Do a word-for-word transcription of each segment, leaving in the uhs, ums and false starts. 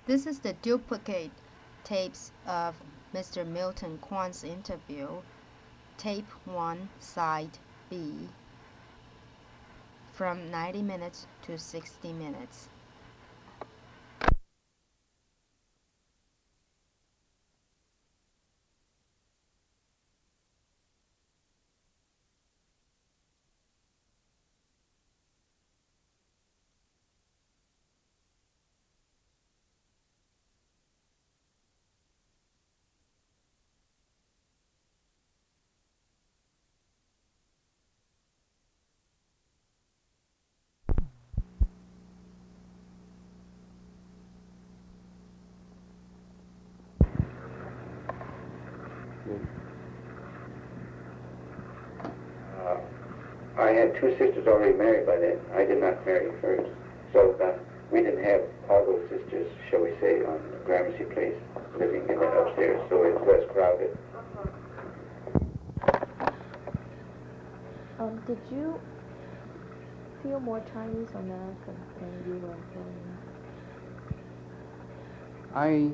This is the duplicate tapes of Mister Milton Kwan's interview, tape one, side B, from ninety minutes to sixty minutes. Uh, I had two sisters already married by then. I did not marry first. So uh, we didn't have all those sisters, shall we say, on Gramercy Place living in the upstairs, so it was less crowded. Um, did you feel more Chinese or American when you were growing up? I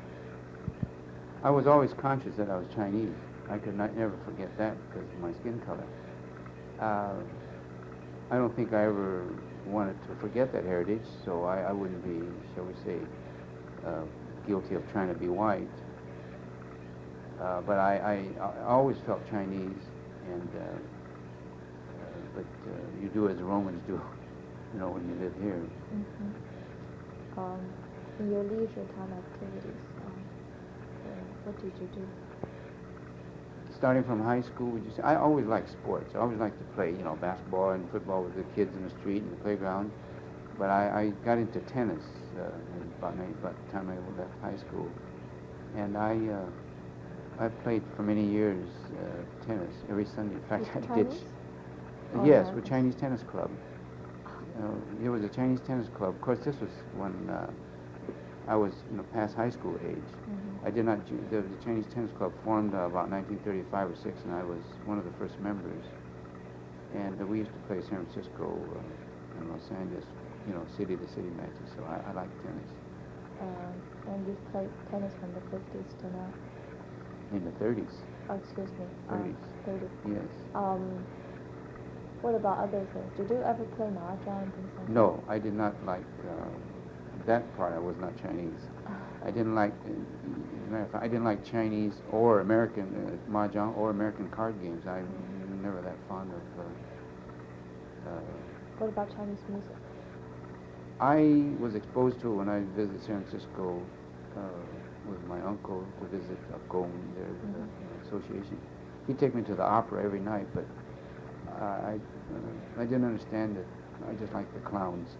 I was always conscious that I was Chinese. I could not never forget that because of my skin color. Uh, I don't think I ever wanted to forget that heritage, so I, I wouldn't be, shall we say, uh, guilty of trying to be white. Uh, but I, I, I always felt Chinese, and uh, uh, but uh, you do as the Romans do, you know, when you live here. Mm-hmm. Um, in your leisure time activities, um, uh, what did you do? Starting from high school, would you say? I always liked sports. I always liked to play, you know, basketball and football with the kids in the street and the playground. But I, I got into tennis uh, about, about the time I left high school, and I uh, I played for many years uh, tennis every Sunday. In fact, With I did. Chinese? Uh, Oh, yes, yeah. with Chinese Tennis Club. Uh, it was a Chinese tennis club. Of course, this was when uh, I was, you know, past high school age. Mm-hmm. I did not. ju- The, the Chinese Tennis Club formed uh, about nineteen thirty-five or six, and I was one of the first members. And uh, we used to play San Francisco uh, and Los Angeles, you know, city to city matches. So I, I like tennis. Um, and you've played tennis from the fifties to now. In the thirties, Oh, excuse me. thirties. Um, thirty. yes. Um, what about other things? Did you ever play mahjong and things like that? No, I did not like uh, that part. I was not Chinese. I didn't like, uh, as a matter of fact, I didn't like Chinese or American uh, mahjong or American card games. I was never that fond of. Uh, uh, What about Chinese music? I was exposed to it when I visited San Francisco uh, with my uncle to visit a Gong, their Mhm. uh, association. He'd take me to the opera every night, but I I, uh, I didn't understand it. I just liked the clowns.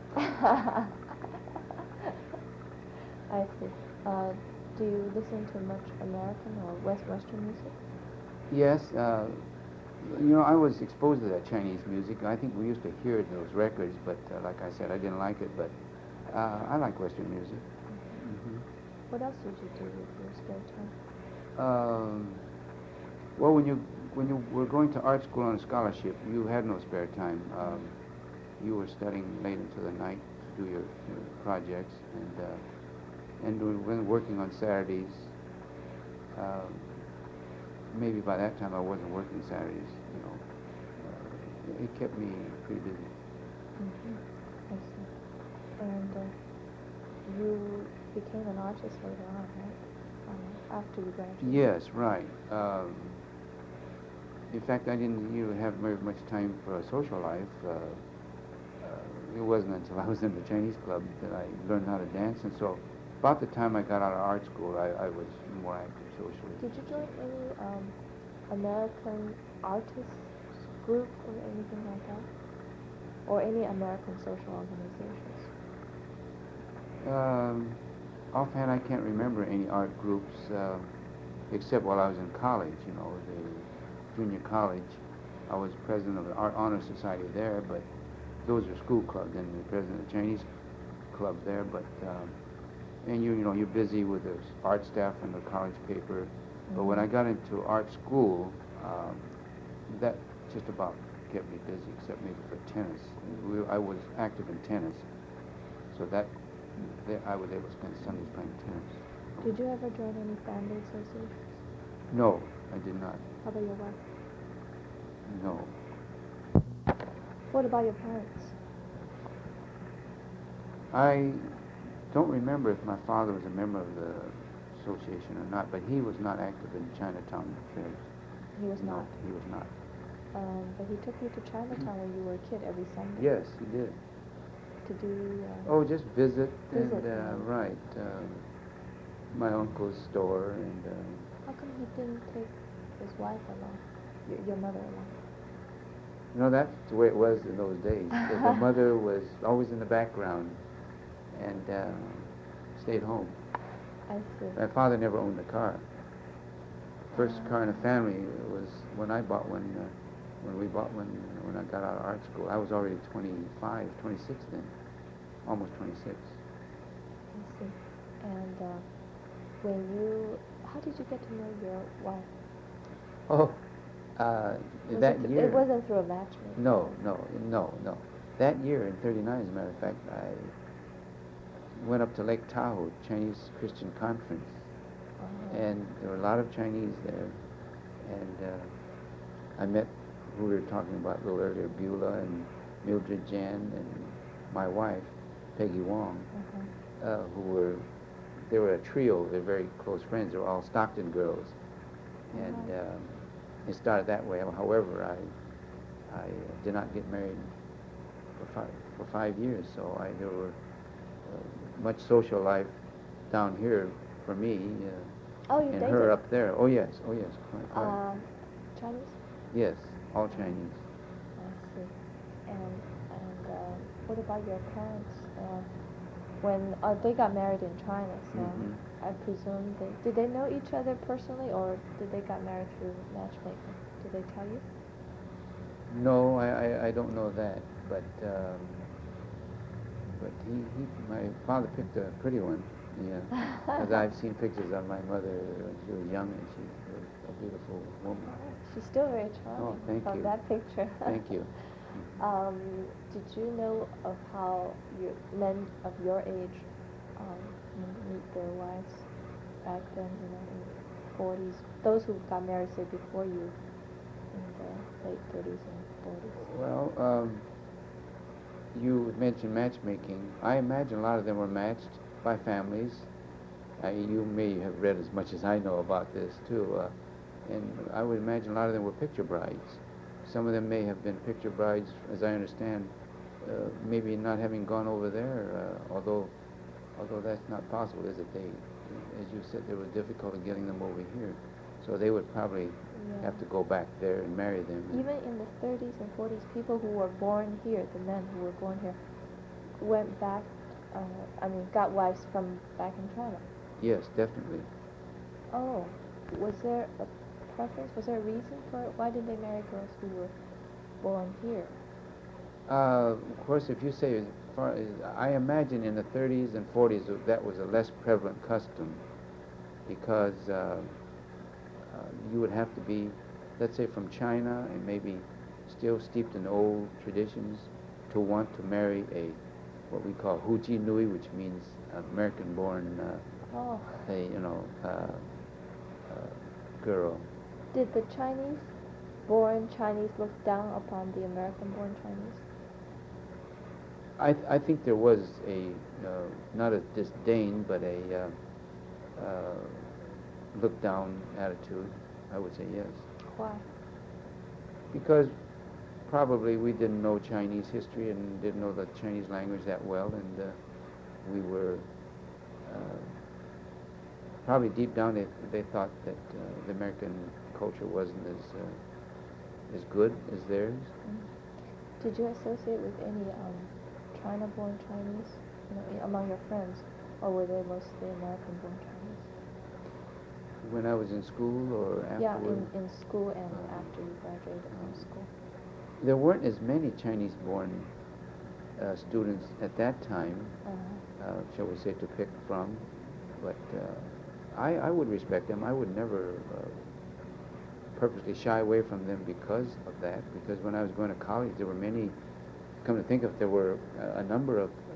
I see. Uh, do you listen to much American or West Western music? Yes, uh, you know, I was exposed to that Chinese music. I think we used to hear it in those records, but uh, like I said, I didn't like it. But uh, I like Western music. Mm-hmm. What else did you do with your spare time? Um, well, when you when you were going to art school on a scholarship, you had no spare time. Um, you were studying late into the night to do your, your projects, and uh, and when working on Saturdays. Um, maybe by that time I wasn't working Saturdays. You know, uh, it kept me pretty busy. Mm-hmm. I see. And uh, you became an artist later on, right? Um, after you graduated. Yes, right. Um, in fact, I didn't you know, have very much time for a social life. Uh, uh, it wasn't until I was in the Chinese club that I learned how to dance, and so about the time I got out of art school, I, I was more active socially. Did you join any um, American artists group or anything like that? Or any American social organizations? Um, offhand, I can't remember any art groups, uh, except while I was in college, you know, the junior college. I was president of the Art Honor Society there, but those are school clubs, and the president of the Chinese club there, but, um, and you, you know, you're busy with the art staff and the college paper. Mm-hmm. But when I got into art school, um, that just about kept me busy, except maybe for tennis. We, I was active in tennis, so that they, I was able to spend Sundays playing tennis. Did you ever join any family associations? No, I did not. How about your wife? No. What about your parents? I don't remember if my father was a member of the association or not, but he was not active in Chinatown affairs. He was No, not. he was not. Um, but he took you to Chinatown when you were a kid every Sunday. Yes, he did. To do. Uh, Oh, just visit, Visit, and uh, yeah. right, uh, my uncle's store, and uh, How come he didn't take his wife along? Your, your mother along? you know, that's the way it was in those days. The, the mother was always in the background and uh, stayed home. I see. My father never owned a car. First car in the family was when I bought one, uh, when we bought one when I got out of art school. I was already twenty-five, twenty-six then, almost twenty-six. I see. And uh, when you, how did you get to know your wife? Oh, uh, Was that it th- year. It wasn't through a matchmaker. No, no, no, no. That year in thirty-nine, as a matter of fact, I went up to Lake Tahoe, Chinese Christian Conference, Uh-huh. and there were a lot of Chinese there, and uh, I met who we were talking about a little earlier, Beulah and Mildred Jan and my wife, Peggy Wong, Uh-huh. uh, who were, they were a trio, they're very close friends, they were all Stockton girls, and Uh-huh. um, it started that way. However, I, I uh, did not get married for five, for five years, so I, there were uh, much social life down here for me, uh, Oh, you and dated? her up there. Oh yes, oh yes, quite, quite. Uh, Chinese? Yes, all Chinese. I see. And and uh, what about your parents? Uh, when uh, they got married in China, so Mhm. I presume they did they know each other personally, or did they got married through matchmaking? Did they tell you? No, I, I, I don't know that, but um, but he, he my father picked a pretty one, yeah. Because I've seen pictures of my mother when she was young, and she's a, a beautiful woman. She's still very charming Oh, thank from you. that picture. Thank you. Um, did you know of how your men of your age um, meet their wives back then, you know, in the forties? Those who got married, say, before you, in the late thirties and forties. Well, um, you mentioned matchmaking. I imagine a lot of them were matched by families. Uh, you may have read as much as I know about this, too. Uh, and I would imagine a lot of them were picture brides. Some of them may have been picture brides, as I understand, uh, maybe not having gone over there, uh, although although that's not possible, is it? They, as you said, there was difficulty getting them over here. So they would probably Yeah. have to go back there and marry them. Even in the thirties and forties, people who were born here, the men who were born here, went back, uh, I mean, got wives from back in China. Yes, definitely. Oh, was there a preference? Was there a reason for it? Why did they marry girls who were born here? Uh, of course, if you say, as far as, I imagine in the thirties and forties that was a less prevalent custom, because uh, uh, you would have to be, let's say, from China and maybe still steeped in old traditions to want to marry a what we call Huji Nui, which means American-born, uh, Oh. a you know, uh, uh, girl. Did the Chinese-born Chinese look down upon the American-born Chinese? I, th- I think there was a, uh, not a disdain, but a uh, uh, look-down attitude, I would say yes. Why? Because probably we didn't know Chinese history and didn't know the Chinese language that well, and uh, we were, uh, probably deep down they, they thought that uh, the American culture wasn't as, uh, as good as theirs. Mm. Did you associate with any um, China-born Chinese, you know, i- among your friends, or were they mostly American-born Chinese? When I was in school or Yeah, afterward? in, in school and after you graduated from school. There weren't as many Chinese-born uh, students at that time, Uh-huh. uh, shall we say, to pick from, but uh, I, I would respect them. I would never uh, purposely shy away from them because of that, because when I was going to college, there were many, come to think of it, there were uh, a number of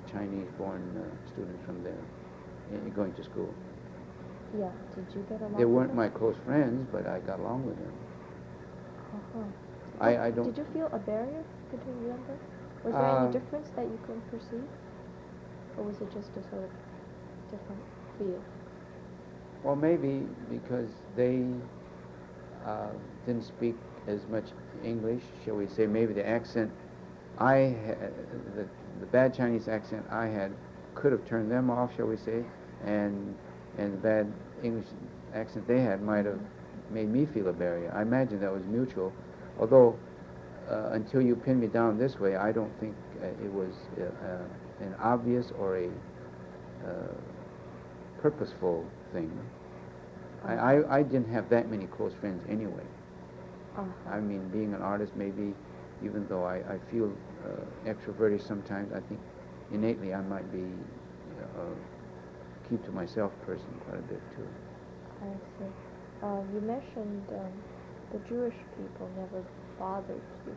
Chinese-born uh, students from there uh, going to school. Yeah. Did you get along They with weren't them? my close friends, but I got along with them. Uh-huh. I, What- I don't. Did you feel a barrier between you and them? Was there Uh, any difference that you couldn't perceive? Or was it just a sort of different feel? Well, maybe because they uh, didn't speak as much English, shall we say. Maybe the accent I had, the, the bad Chinese accent I had could have turned them off, shall we say, and and the bad English accent they had might have made me feel a barrier. I imagine that was mutual, although uh, until you pin me down this way, I don't think uh, it was uh, uh, an obvious or a uh, purposeful thing. I, I, I didn't have that many close friends anyway. Uh-huh. I mean, being an artist, maybe, even though I, I feel uh, extroverted sometimes, I think innately I might be uh, a keep to myself person quite a bit too. I see. Uh, you mentioned um, the Jewish people never bothered you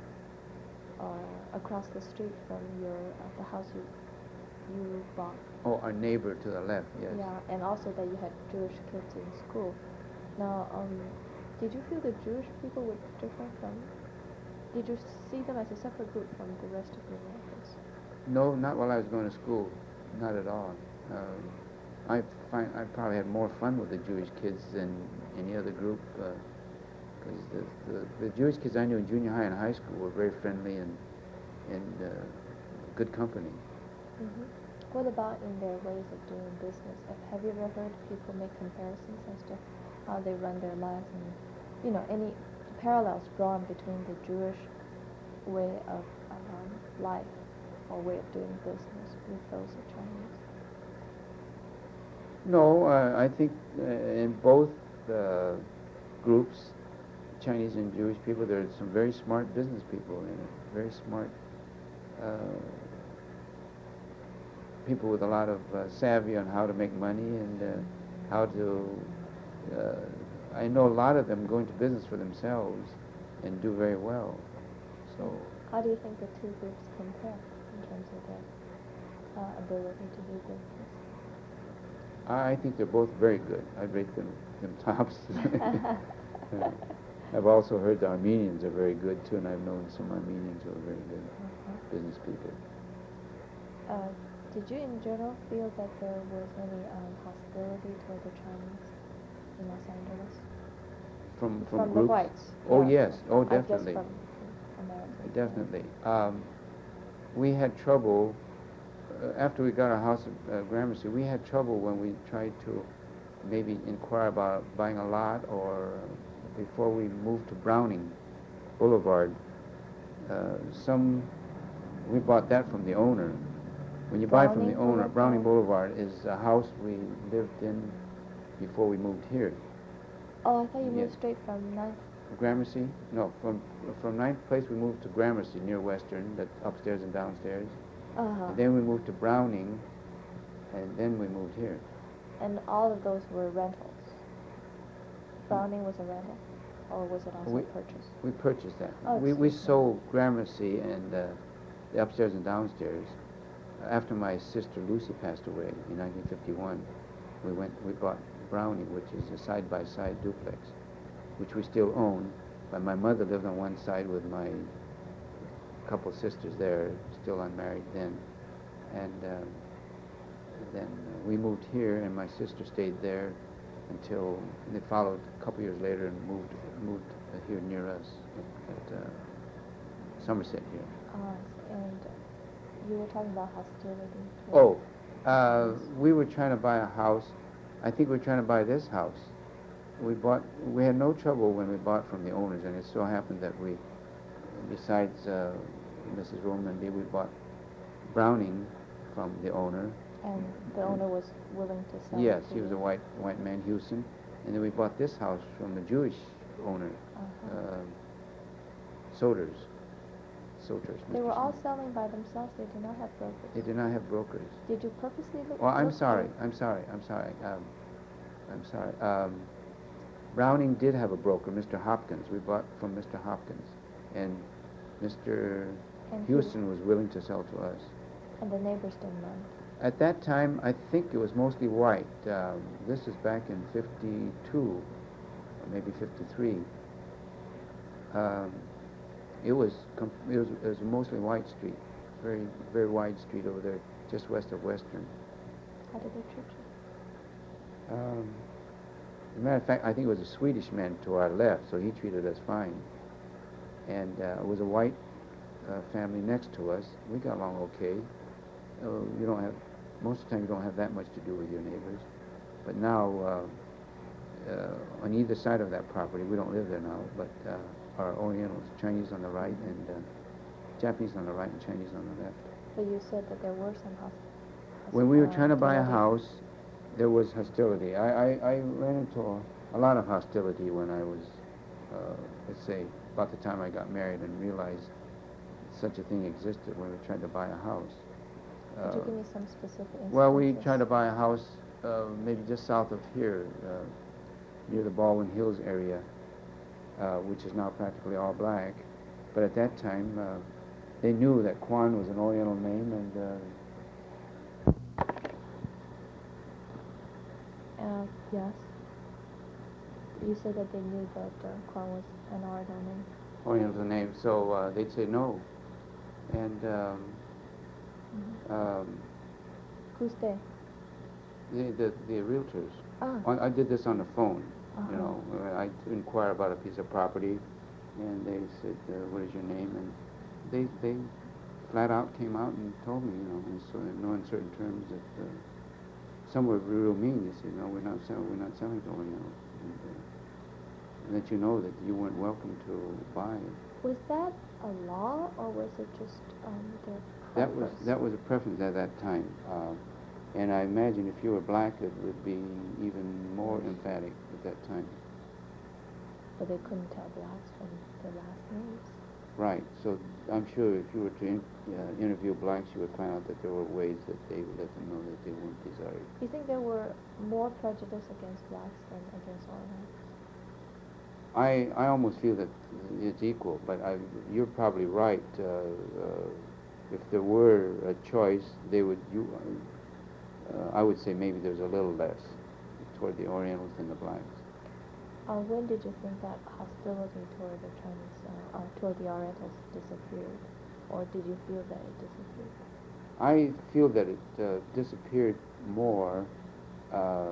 uh, across the street from your uh, the house you you bought. Oh, our neighbor to the left, yes. Yeah, and also that you had Jewish kids in school. Now, um, did you feel the Jewish people were different from? Did you see them as a separate group from the rest of the Americans? No, not while I was going to school, not at all. Um, I find I probably had more fun with the Jewish kids than any other group, because uh, the, the the Jewish kids I knew in junior high and high school were very friendly and and uh, good company. Mm-hmm. What about in their ways of doing business? Have you ever heard people make comparisons as to how they run their lives and, you know, any parallels drawn between the Jewish way of um, life or way of doing business with those of Chinese? No, uh, I think uh, in both uh, groups, Chinese and Jewish people, there are some very smart business people in it, very smart uh, people with a lot of uh, savvy on how to make money and uh, how to, uh, I know a lot of them go into business for themselves and do very well. So, how do you think the two groups compare in terms of their uh, ability to do business? I think they're both very good. I'd rate them, them tops. Uh, I've also heard the Armenians are very good too, and I've known some Armenians who are very good Uh-huh. business people. Uh, did you in general feel that there was any um, hostility toward the Chinese in Los Angeles? From, from, From the groups? whites? Oh, yeah, yes. from- Oh, I guess definitely. from, from Americans. Definitely. Um, we had trouble, uh, after we got our house at uh, Gramercy, we had trouble when we tried to maybe inquire about buying a lot, or uh, before we moved to Browning Boulevard. Uh, some, we bought that from the owner. When you buy from the Browning owner, Browning Boulevard? Boulevard is a house we lived in before we moved here. Oh, I thought you Yeah. moved straight from ninth. Gramercy? No, from from Ninth Place we moved to Gramercy near Western, that's upstairs and downstairs. Uh-huh. And then we moved to Browning, and then we moved here. And all of those were rentals. Browning was a rental, or was it also We- a purchase? We purchased that. Oh, we we excuse me. sold Gramercy and uh, the upstairs and downstairs after my sister Lucy passed away in nineteen fifty-one. We went we bought Browning, which is a side-by-side duplex, which we still own. But my mother lived on one side with my couple sisters there, still unmarried then, and uh, then uh, we moved here, and my sister stayed there until they followed a couple years later and moved moved uh, here near us at, at uh, Somerset here. Uh, and you were talking about hostility. Oh, toward uh, Chinese. we were trying to buy a house. I think we were trying to buy this house. We bought. We had no trouble when we bought from the owners, and it so happened that we, besides uh, Missus Romanby, we bought Browning from the owner. And the owner was willing to sell. Yes, it to he was you? a white white man, Houston, and then we bought this house from the Jewish owner, Uh-huh. uh, Soters. Soters. They Mister were all Soters. selling by themselves. They did not have brokers. They did not have brokers. Did you purposely look? Well, I'm look sorry. for- I'm sorry. I'm sorry. Um, I'm sorry. Um, Browning did have a broker, Mister Hopkins. We bought from Mister Hopkins, and Mister And he- Houston was willing to sell to us. And the neighbors didn't mind? At that time, I think it was mostly white. Um, this is back in fifty-two, or maybe fifty-three. Um, it was com- it was it was a mostly white street, very very wide street over there, just west of Western. How did they treat you? Um, as a matter of fact, I think it was a Swedish man to our left, so he treated us fine. And uh, it was a white uh, family next to us. We got along okay. Uh, you don't have most of the time you don't have that much to do with your neighbors. But now, uh, uh, on either side of that property, we don't live there now, but uh, are Orientals, Chinese on the right and uh, Japanese on the right and Chinese on the left. But you said that there were some house. When we were uh, trying to buy a hostility. house, there was hostility. I, I, I ran into a, a lot of hostility when I was, uh, let's say, about the time I got married and realized such a thing existed when we tried to buy a house. Could you Uh, give me some specific instances? Well, we tried to buy a house uh, maybe just south of here, uh, near the Baldwin Hills area, uh, which is now practically all black. But at that time, uh, they knew that Kwan was an Oriental name, and uh, Uh, yes. You said that they knew that uh, Kwan was an Oriental name. Oriental's a name, so uh, they'd say no. And um, Mm-hmm. um, Who's they? the, the the realtors. Ah. On, I did this on the phone. Uh-huh. You know, uh, I inquire about a piece of property, and they said, uh, "What is your name?" And they they flat out came out and told me, you know, in, so, in no uncertain terms that uh, some were real mean. They said, "No, we're not selling. We're not selling to Orientals," and, uh, and that you know that you weren't welcome to buy. Was that a law, or was it just um, their That was preference? that was a preference at that time, uh, and I imagine if you were black, it would be even more emphatic at that time. But they couldn't tell blacks from their last names. Right. So I'm sure if you were to in, uh, interview blacks, you would find out that there were ways that they would let them know that they weren't desired. You think there were more prejudice against blacks than against Orientals? I I almost feel that it's equal, but I, you're probably right. Uh, uh, if there were a choice, they would. You, uh, I would say maybe there's a little less toward the Orientals than the blacks. Uh, when did you think that hostility toward the Chinese, uh, uh, toward the Orientals disappeared? Or did you feel that it disappeared? I feel that it uh, disappeared more uh,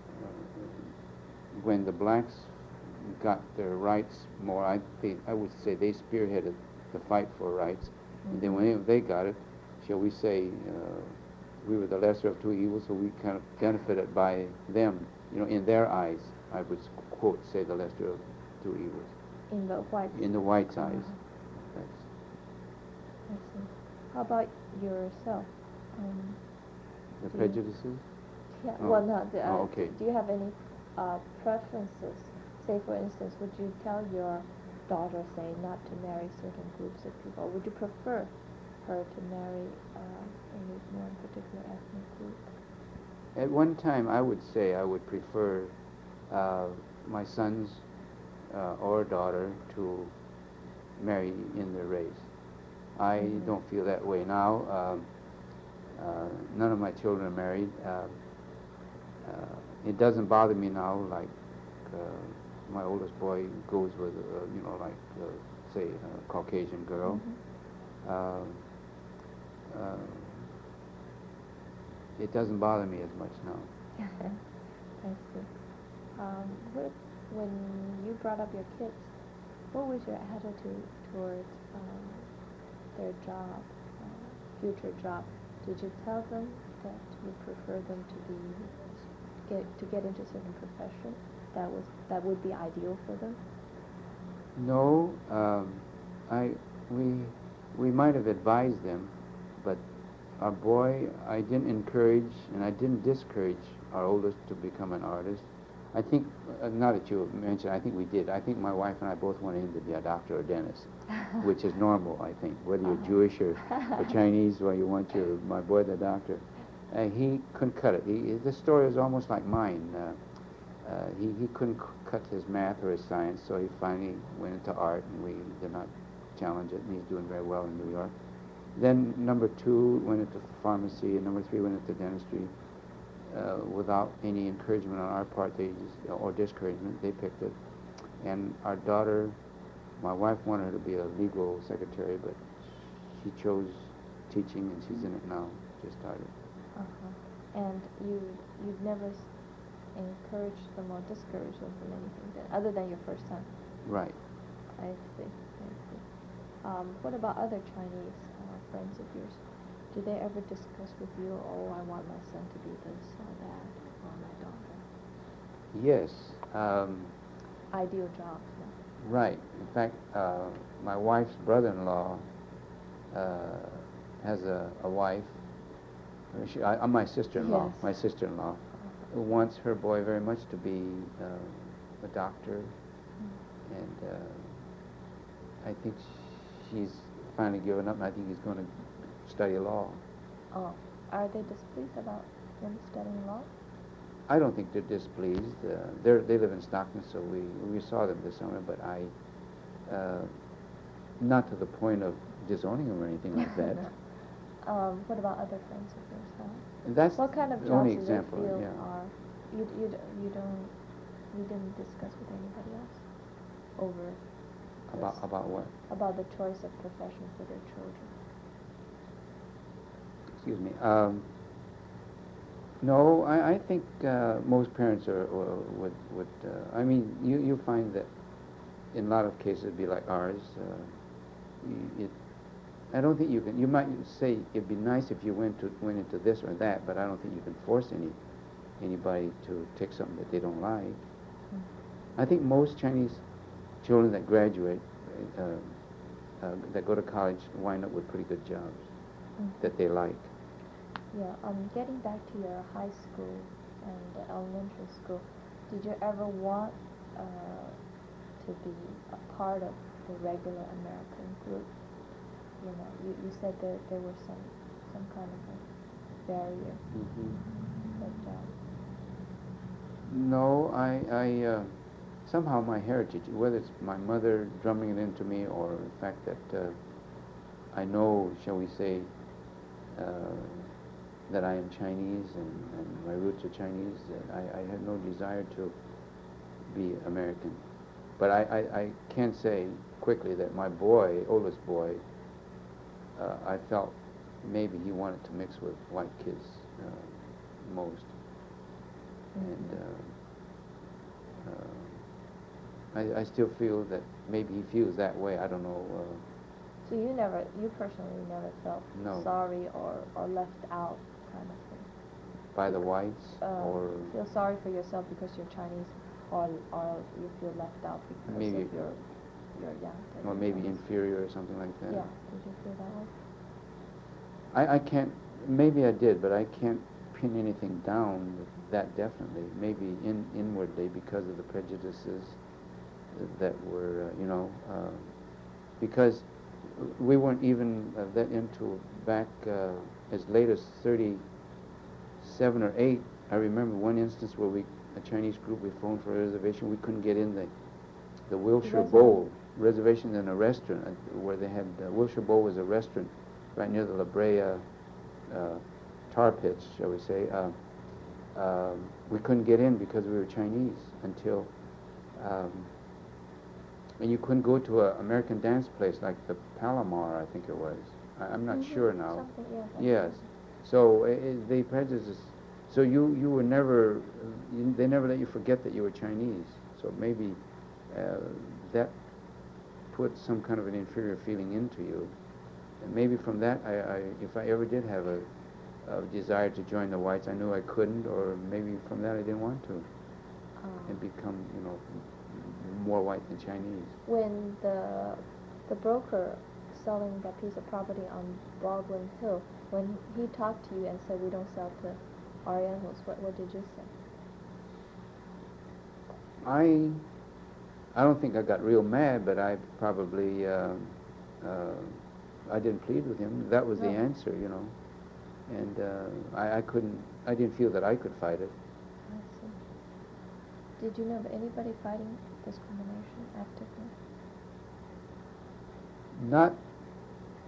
when the blacks got their rights more. I think I would say they spearheaded the fight for rights, mm-hmm. and then when they got it, shall we say, uh, we were the lesser of two evils, so we kind of benefited by them, you know, in their eyes. I would quote say the lesser of two evils. In the white. In the white's eyes. Uh-huh. That's. I see. How about yourself? Um, The do prejudices? You, yeah. Oh. Well, no. The, uh, Oh, okay. Do you have any uh, preferences? Say, for instance, would you tell your daughter, say, not to marry certain groups of people? Or would you prefer her to marry uh, any one particular ethnic group? At one time, I would say I would prefer uh, my sons uh, or daughter to marry in their race. I Mm-hmm. don't feel that way now. Um, uh, none of my children are married. Uh, uh, it doesn't bother me now like uh, my oldest boy goes with, uh, you know, like, uh, say, a Caucasian girl. Mm-hmm. Um, uh, it doesn't bother me as much now. I see. Um, what, when you brought up your kids, what was your attitude towards um, their job, uh, future job? Did you tell them that you prefer them to be get to get into a certain profession that was that would be ideal for them? No, um, I we we might have advised them, but our boy, I didn't encourage and I didn't discourage our oldest to become an artist. I think, uh, now that you mentioned, I think we did. I think my wife and I both wanted him to be a doctor or dentist, which is normal, I think. Whether you're Uh-huh. Jewish or, or Chinese, or you want your my boy the doctor. Uh, he couldn't cut it. He, the story is almost like mine. Uh, uh, he, he couldn't c- cut his math or his science, so he finally went into art, and we did not challenge it, and he's doing very well in New York. Then number two went into pharmacy, and number three went into dentistry. Uh, without any encouragement on our part, they just, or discouragement, they picked it. And our daughter, my wife wanted her to be a legal secretary, but she chose teaching, and she's in it now. Just started. Uh-huh. And you you've never s- encouraged them or discouraged them from anything then, other than your first son. Right. I see. I see. Um, what about other Chinese uh, friends of yours? Do they ever discuss with you, oh, I want my son to be this or that, or my daughter? Yes. Um, Ideal jobs, no? right. In fact, uh, my wife's brother-in-law uh, has a, a wife. Uh, She, I, I'm my sister-in-law. Yes. My sister-in-law who wants her boy very much to be uh, a doctor, Mm. and uh, I think she's finally given up, and I think he's going to study law. Oh, are they displeased about him studying law? I don't think they're displeased. Uh, they're, they live in Stockton, so we, we saw them this summer, but I, uh, not to the point of disowning them or anything like that. Um, what about other friends of yours? Huh? And that's What kind of the jobs only do example, they feel yeah. are you you d- you don't you didn't discuss with anybody else over About, this- about what? about the choice of profession for their children? Excuse me. Um, no, I, I think uh, most parents are, uh, would, would uh, I mean, you, you find that in a lot of cases it'd be like ours. Uh, y- it, I don't think you can, you might say it'd be nice if you went to went into this or that, but I don't think you can force any anybody to take something that they don't like. Mm. I think most Chinese children that graduate, uh, uh, that go to college, wind up with pretty good jobs Mm. that they like. Yeah. Um. Getting back to your high school and the elementary school, did you ever want uh, to be a part of the regular American group? You know, you, you said that there was some some kind of a barrier, Mm-hmm. but um, No, I, I uh, somehow my heritage, whether it's my mother drumming it into me or the fact that uh, I know, shall we say, uh, that I am Chinese and, and my roots are Chinese, that I, I had no desire to be American. But I, I, I can say quickly that my boy, oldest boy, uh, I felt maybe he wanted to mix with white kids uh, most. And uh, uh, I, I still feel that maybe he feels that way. I don't know. Uh, so you never, you personally never felt No. sorry or, or left out kind of thing. by the whites, Uh, or feel sorry for yourself because you're Chinese, or or you feel left out because Maybe- of your your young. that or you're maybe Chinese. inferior or something like that. Yeah. Did you feel that way? I, I can't. Maybe I did, but I can't pin anything down that definitely. Maybe in inwardly because of the prejudices that were, uh, you know, uh, because we weren't even uh, that into back uh, as late as thirty-seven or eight. I remember one instance where we, a Chinese group, we phoned for a reservation. We couldn't get in the the Wilshire Reservation. Bowl reservation in a restaurant uh, where they had uh, Wilshire Bowl was a restaurant right near the La Brea uh, tar pits, shall we say. Uh, um, we couldn't get in because we were Chinese until, um, and you couldn't go to an American dance place like the Palomar, I think it was. I, I'm not Mhm, sure now. Something, yeah. that's Yes. right. So uh, uh, they prejudice. So you you were never. Uh, you, they never let you forget that you were Chinese. So maybe uh, that put some kind of an inferior feeling into you. And maybe from that, I, I if I ever did have a, a desire to join the whites, I knew I couldn't, or maybe from that I didn't want to, Um, and become, you know, more white than Chinese. when the the broker selling that piece of property on Baldwin Hill, when he talked to you and said we don't sell to Orientals, what what did you say? I I don't think I got real mad, but I probably uh, uh, I didn't plead with him. That was the No. answer, you know, and uh, I, I couldn't. I didn't feel that I could fight it. I see. Did you know of anybody fighting discrimination actively? Not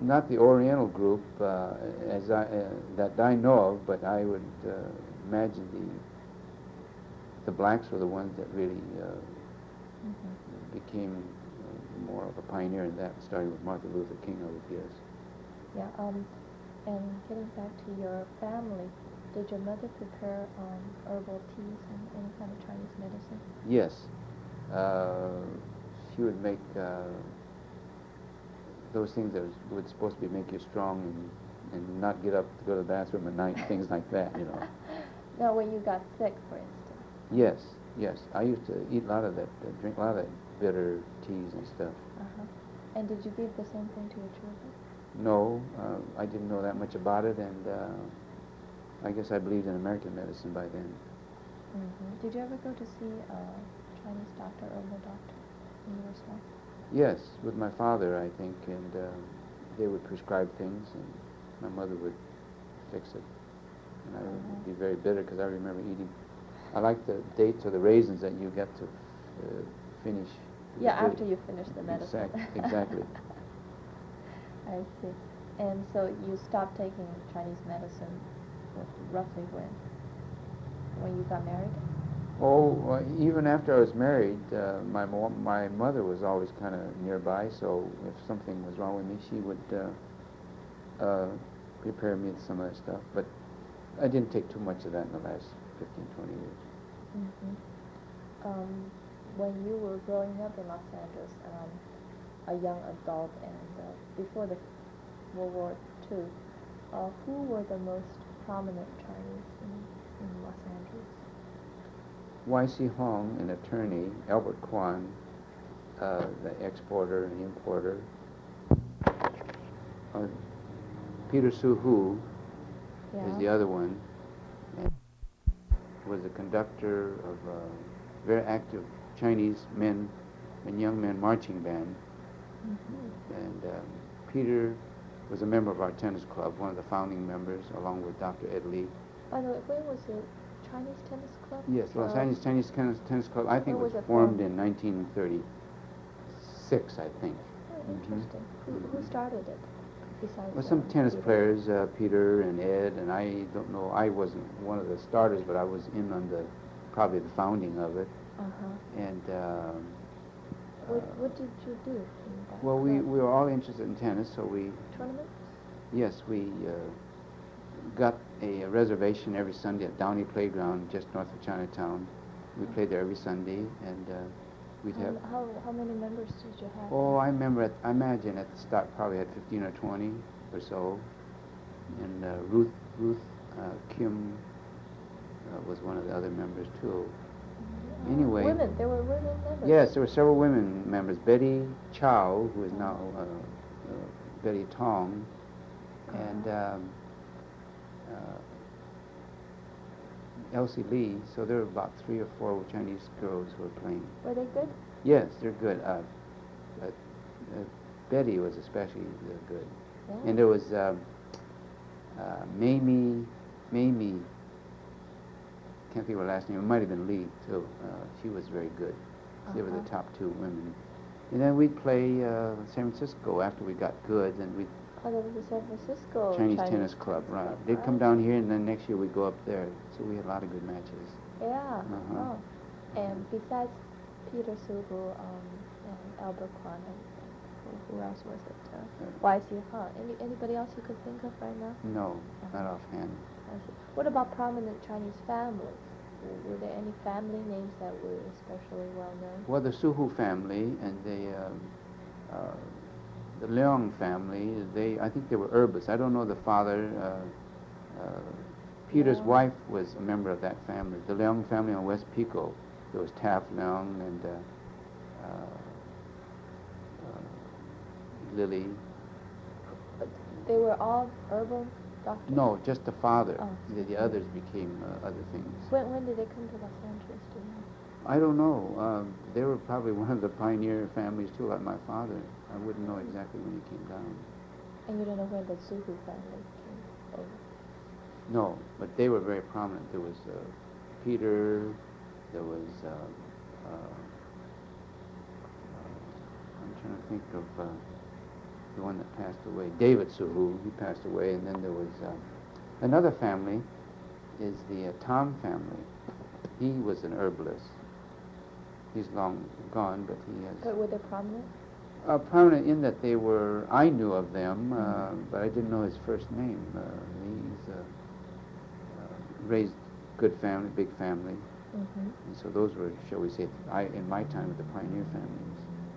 not the Oriental group uh, as I, uh, that I know of, but I would uh, imagine the the blacks were the ones that really uh, Mm-hmm. became uh, more of a pioneer in that, starting with Martin Luther King, I would guess. Yeah. Um, and getting back to your family, did your mother prepare um, herbal teas and any kind of Chinese medicine? Yes, uh, she would make uh, those things that was, would supposed to be make you strong and, and not get up to go to the bathroom at night, things like that, you know. No, when you got sick, for instance. Yes, yes. I used to eat a lot of that, uh, drink a lot of that bitter teas and stuff. Uh-huh. And did you give the same thing to your children? No, uh, I didn't know that much about it, and uh, I guess I believed in American medicine by then. Mm-hmm. Did you ever go to see a Chinese doctor, herbal doctor, when you were small? Yes, with my father, I think, and uh, they would prescribe things, and my mother would fix it. And I Uh-huh. would be very bitter because I remember eating. I like the dates or the raisins that you get to uh, finish. Yeah, the- after you finish the medicine. Exact, exactly. I see. And so you stopped taking Chinese medicine wh- roughly when? When you got married? Oh, uh, even after I was married, uh, my mo- my mother was always kind of nearby. So if something was wrong with me, she would uh, uh, prepare me some of that stuff. But I didn't take too much of that in the last fifteen, twenty years. Mm-hmm. Um, when you were growing up in Los Angeles, um, a young adult, and uh, before the World War Two, uh, who were the most prominent Chinese in, in Los Angeles? Y C Hong, an attorney, Albert Kwan, uh, the exporter and importer, uh, Peter Su Hu Yeah. is the other one, and was a conductor of a very active Chinese men and young men marching band. Mm-hmm. And um, Peter was a member of our tennis club, one of the founding members, along with Doctor Ed Lee. By the way, when was the Chinese tennis club? Yes, Los Uh, Angeles Chinese Tennis, tennis Club, I think when was was it formed formed? in nineteen thirty-six, I think. Oh, Mhm. interesting. Who, who Mhm. started it? Besides Well, some um, tennis Peter? players, uh, Peter and Ed, and I don't know, I wasn't one of the starters, but I was in on the, probably the founding of it. Uh-huh. And, um, What, uh, what did you do in that well, we, club? we were all interested in tennis, so we, Tournaments? yes, we uh, got a reservation every Sunday at Downey Playground, just north of Chinatown. We played there every Sunday, and uh, we'd How, have, how, how many members did you have? oh, I remember, at, I imagine at the start probably had fifteen or twenty or so. And uh, Ruth, Ruth uh, Kim uh, was one of the other members too. Uh, Anyway. Women, there were women members. Yes, there were several women members. Betty Chow, who is now uh, uh, Betty Tong, and um, uh, Elsie Lee. So there were about three or four Chinese girls who were playing. Were they good? Yes, they're good. Uh, uh, uh, Betty was especially uh, good. Yeah. And there was um, uh, Mamie, Mamie, can't think of her last name. It might have been Lee, too. Uh, she was very good. They were the Uh-huh. top two women. And then we'd play uh, San Francisco after we got good, and we'd Oh, there was a San Francisco Chinese, Tennis Club, right. Club, They'd come down here, and then next year we'd go up there. So we had a lot of good matches. Yeah. Uh-huh. Oh. And besides Peter Suhu, um, and Albert Kwan, and who, who else was it? Uh, Y C Hong. Any, anybody else you could think of right now? No, not offhand. I see. What about prominent Chinese families? W- Were there any family names that were especially well known? Well, the Suhu family and the um, uh, the Leong family, they I think they were herbalists. I don't know the father. Uh, uh, Peter's Leong. wife was a member of that family. The Leong family on West Pico. There was Taff Leong and uh, uh, uh, Lily. But they were all herbal doctors? No, just the father. Oh. The, the others became uh, other things. When, when did they come to Los Angeles, do you know? I don't know. Um, they were probably one of the pioneer families too, like my father. I wouldn't know exactly when he came down. And you don't know when the Suhu family came over? No, but they were very prominent. There was uh, Peter. There was. Uh, uh, uh, I'm trying to think of. Uh, the one that passed away. David Suhu, he passed away, and then there was uh, another family, is the uh, Tom family. He was an herbalist. He's long gone, but he has... But were they prominent? Uh, prominent in that they were, I knew of them, uh, but I didn't know his first name. Uh, he's uh, uh, raised good family, big family. Mm-hmm. And so those were, shall we say, I, in my time with the pioneer families.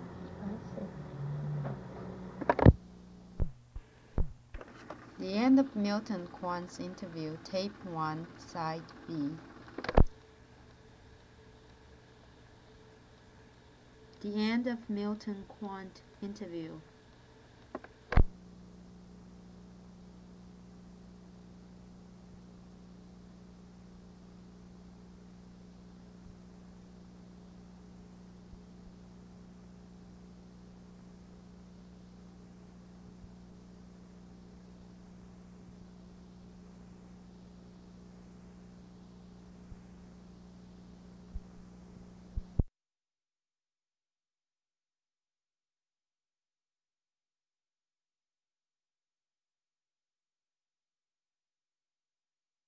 I see. The end of Milton Kwan's interview, tape one, side B. The end of Milton Kwan interview,